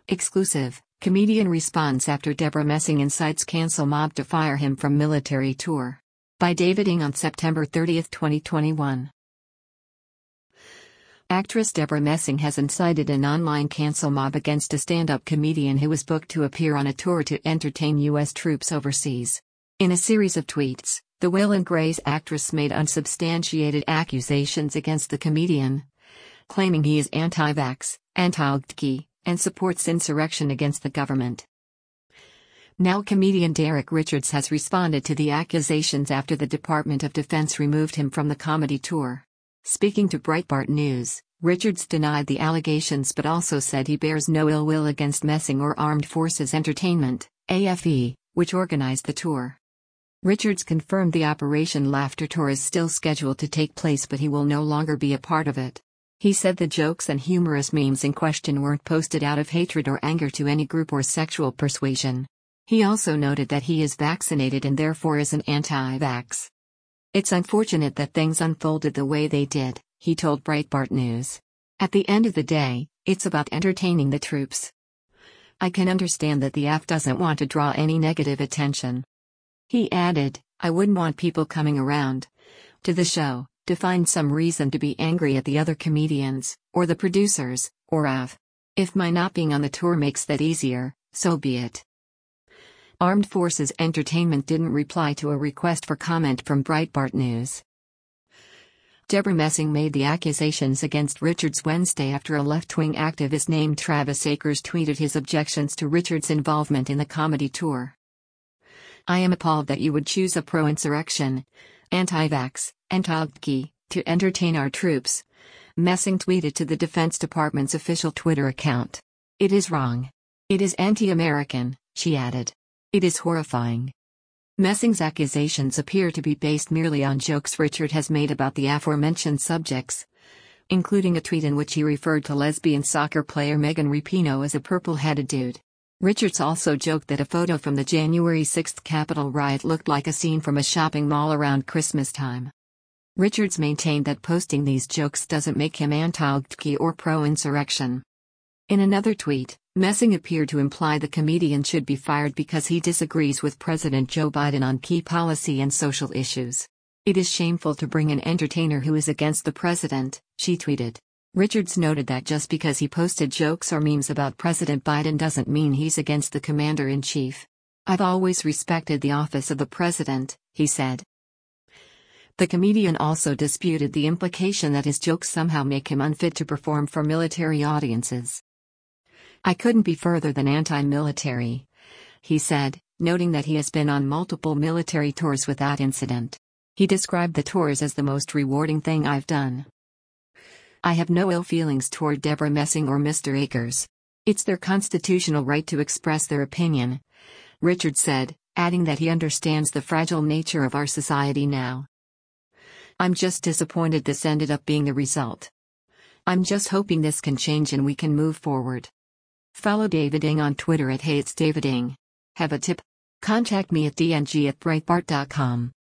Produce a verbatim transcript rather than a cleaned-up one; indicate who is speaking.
Speaker 1: Exclusive, comedian responds after Debra Messing incites cancel mob to fire him from military tour. By David Ng on September thirtieth twenty twenty-one. Actress Debra Messing has incited an online cancel mob against a stand-up comedian who was booked to appear on a tour to entertain U S troops overseas. In a series of tweets, the Will and Grace actress made unsubstantiated accusations against the comedian, claiming he is anti-vax, anti-L G B T, and supports insurrection against the government. Now comedian Derek Richards has responded to the accusations after the Department of Defense removed him from the comedy tour. Speaking to Breitbart News, Richards denied the allegations but also said he bears no ill will against Messing or Armed Forces Entertainment, A F E, which organized the tour. Richards confirmed the Operation Laughter tour is still scheduled to take place but he will no longer be a part of it. He said the jokes and humorous memes in question weren't posted out of hatred or anger to any group or sexual persuasion. He also noted that he is vaccinated and therefore is an anti-vax. It's unfortunate that things unfolded the way they did, he told Breitbart News. At the end of the day, it's about entertaining the troops. I can understand that the A F doesn't want to draw any negative attention. He added, I wouldn't want people coming around to the show to find some reason to be angry at the other comedians, or the producers, or A F. If my not being on the tour makes that easier, so be it. Armed Forces Entertainment didn't reply to a request for comment from Breitbart News. Debra Messing made the accusations against Richards Wednesday after a left-wing activist named Travis Akers tweeted his objections to Richards' involvement in the comedy tour. I am appalled that you would choose a pro-insurrection, anti-vax, anti-L G B T, to entertain our troops, Messing tweeted to the Defense Department's official Twitter account. It is wrong. It is anti-American, she added. It is horrifying. Messing's accusations appear to be based merely on jokes Richard has made about the aforementioned subjects, including a tweet in which he referred to lesbian soccer player Megan Rapinoe as a purple-headed dude. Richards also joked that a photo from the January sixth Capitol riot looked like a scene from a shopping mall around Christmas time. Richards maintained that posting these jokes doesn't make him anti-L G B T or pro-insurrection. In another tweet, Messing appeared to imply the comedian should be fired because he disagrees with President Joe Biden on key policy and social issues. It is shameful to bring an entertainer who is against the president, she tweeted. Richards noted that just because he posted jokes or memes about President Biden doesn't mean he's against the commander-in-chief. I've always respected the office of the president, he said. The comedian also disputed the implication that his jokes somehow make him unfit to perform for military audiences. I couldn't be further than anti-military, he said, noting that he has been on multiple military tours without incident. He described the tours as the most rewarding thing I've done. I have no ill feelings toward Debra Messing or Mister Akers. It's their constitutional right to express their opinion, Richard said, adding that he understands the fragile nature of our society now. I'm just disappointed this ended up being the result. I'm just hoping this can change and we can move forward. Follow David Ng on Twitter at Hey It's David Ng. Have a tip? Contact me at d n g at breitbart dot com.